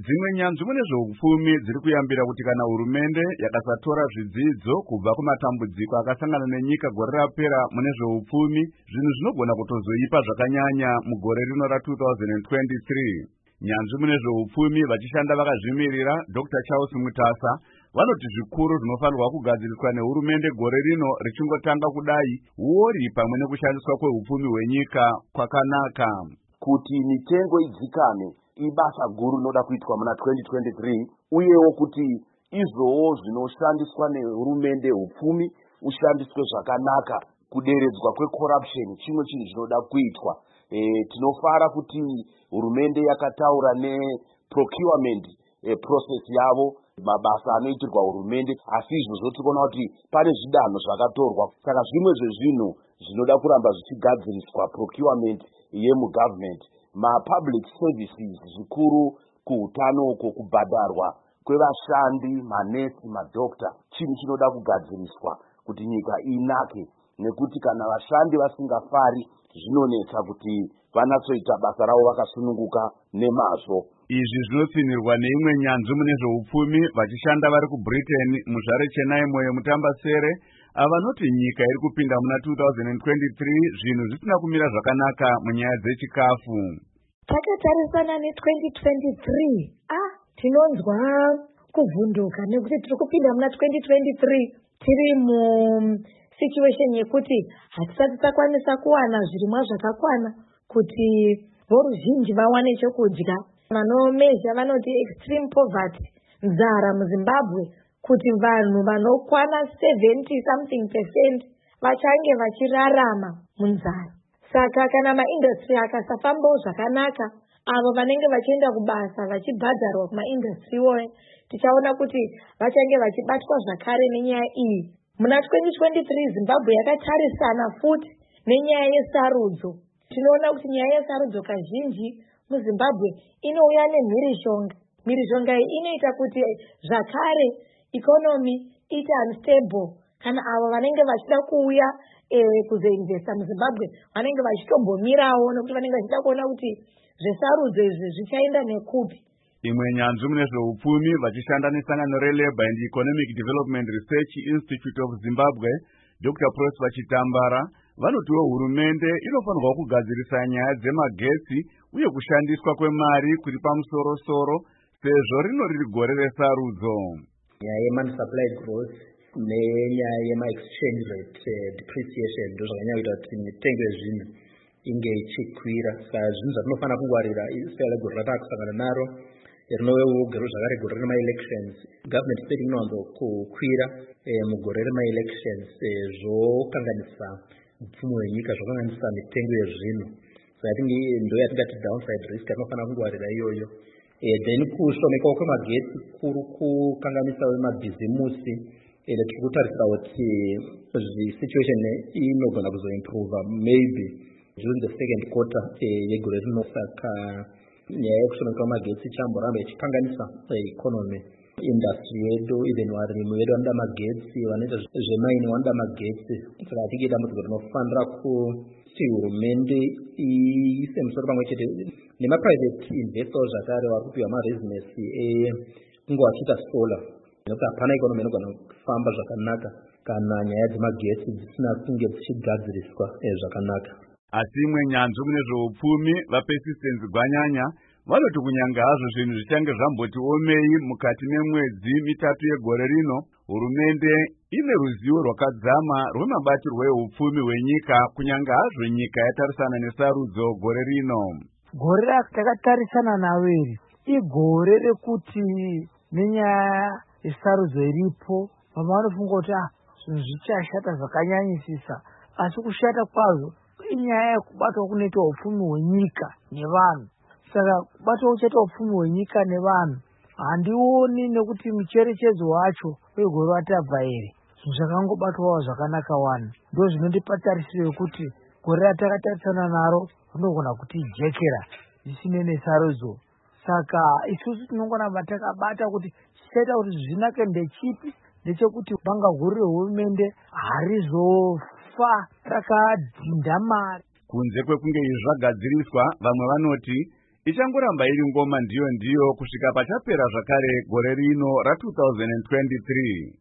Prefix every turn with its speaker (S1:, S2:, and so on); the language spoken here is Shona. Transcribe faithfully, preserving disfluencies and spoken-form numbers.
S1: Dzimwe nyanzvi mune zveupfumi dziri kuyambira kuti kana hurumende yakasatora zvidzidzo kubva kumatambudziko akasangana nenyika gore rapera mune zveupfumi, zvinhu zvinogona kutozoipa zvakanyanya mugore rino ra two thousand twenty-three. Nyanzvi mune zveupfumi vachishanda vakazvimirira Doctor Charles Mutasa vanoti zvikuru zvinofanirwa kugadziriswa nehurumende gore rino richingotanga kudai huori pamwe nekushandiswa kweupfumi hwenyika kwakanaka.
S2: Kuti mitengo idzikame ibasa guru rinoda kuitwa muna twenty twenty-three, uyewo kuti izvowo zvinoshandiswa nehurumende upfumi ushandiswe zvakanaka, kuderedzwa kwecorruption chimwe chinhu zvinoda kuitwa. E, tinofara kuti hurumende yakataura neprocurement e, process yavo, mabasa anoitirwa hurumende, asi izvozvo tikuona kuti pane zvidanho zvakatorwa. Saka zvimwe zvezvinhu zvinoda kuramba zvichigadziriswa procurement yemugovernment, ma-public services zvikuru kuhutano uko, kubhadharwa kwevashandi, manesi, madokta, chinhu chinoda kugadziriswa kuti nyika inake, nekuti kana vashandi vasingafari zvinonetsa kuti vanatsoita basa ravo vakasununguka nemazvo.
S1: Izvi zvinotsinirwa neimwe nyanzvi mune zveupfumi vachishanda vari kuBritain muzvare Chenaimo yemutambasere, avanoti nyika iri kupinda muna two thousand twenty-three zvinhu zvisina kumira zvakanaka munyaya dzechikafu.
S3: Takatarisana ne twenty twenty-three, ah tinonzwa kuvhunduka nekuti tiri kupinda muna twenty twenty-three tiri mu situation yekuti hatisati takwanisa kuwana zvirimwa zvakakwana kuti voruzhinji vawane chokudya. Vanomezha vanoti extreme poverty, nzara muZimbabwe, kuti vanhu vanokwana seventy something percent vachange vachirarama munzara. Saka kana maindustry akasafambawo zvakanaka, avo vanenge vachienda kubasa vachibhadharwa kumaindustry woye, tichaona kuti vachange vachibatwa zvakare nenyaya iyi. Muna twenty twenty-three Zimbabwe yakatarisana futi nenyaya yesarudzo. Tinoona kuti nyaya yesarudzo kazhinji muZimbabwe inouya nemhirishonga. Mhirishonga iyi inoita kuti zvakare economy ite unstable. Kana avo vanenge vachida kuuya e, kuzoinvesta muZimbabwe vanenge vachitombomirawo nokuti vanenge vachida kuona kuti zvesarudzo izvi zvichaenda nekupi.
S1: Imwe nyanzvi mune zveupfumi vachishanda nesangano reLabour and Economic Development Research Institute of Zimbabwe, Doctor Prosper Chitambara, vanotiwo hurumende inofanirwa kugadzirisa nyaya dzemagetsi uye kushandiswa kwemari kuri pamusoro-soro sezvo rino riri gore resarudzo.
S4: Nyaya yemani supply growth nenyaya yema-exchange rate uh, depreciation ndo zvakanyanya kuita kuti mitengo yezvinhu inge ichikwira. Saka zvinhu zvatinofanira kungwarira isela gore ratakusangana naro rinogero zvakare gore rema-elections. Government spending inowanzo kukwira eh, mugore rema-elections eh, zvokanganisa upfumi hwenyika, zvokanganisa mitengo yezvinhu. Saka tingi ndo yatingati downside risk atinofanira kungwarira iyoyo. Eh, then kushomekawo kwemagetsi kuri kukanganisa wemabhizimusi. Ele tiri kutarisira kuti situation inogona kuzoimprova maybe during the second quarter eh, yegore rino. Saka nyaya yekushomeka kwemagetsi chamboramba ichikanganisa economy. Industry yedu, even varimi vedu vanoda magetsi, vanoita zvemaini vanoda magetsi. Saka atinge dambudziko rinofanira kuti hurumende iise musoro pamwe chete nemaprivate investors zvakare vari kupiwa mabusiness ekunge vachiita solar, nekuti hapana ikonomi inogona kufamba zvakanaka kana nyaya dzemagetsi dzisina kunge dzichigadziriswa zvakanaka.
S1: Asi imwe nyanzvi mune zveupfumi vaPersistence Gwanyanya vanoti kunyanga hazvo zvinhu zvichange zvamboti omei mukati memwedzi mitatu yegore rino, hurumende ine ruzivo rwakadzama rwemabatirwo eupfumi hwenyika kunyanga hazvo nyika yatarisana nesarudzo gore rino.
S5: Gore rakatarisana naro iri igore rekuti nenyaya yesarudzo iripo vamwe vanofunga kuti ah zvinhu zvichashata zvakanyanyisisa, asi kushata kwazvo inyaya yekubatwa kunoita upfumi hwenyika nevanhu. Saka kubatwa kuchaita upfumi hwenyika nevanhu handioni nekuti mucherechedzo wacho wegore ratabva ere zvinhu zvakangobatwawo zvakanaka wani. Ndo zvinondipa tarisiro yekuti gore ratakatarisana naro rinogona kuti jekera zvisine nesarudzo. Saka isusu tinongoramba takabata kuti chichaita kuti zvinake ndechipi, ndechekuti banga guru rehurumende harizofa rakadhinda mari.
S1: Kunze kwekunge izvi zvagadziriswa, vamwe vanoti ichangoramba iri ngoma ndiyo ndiyo kusvika pachapera zvakare gore rino ra two thousand twenty-three.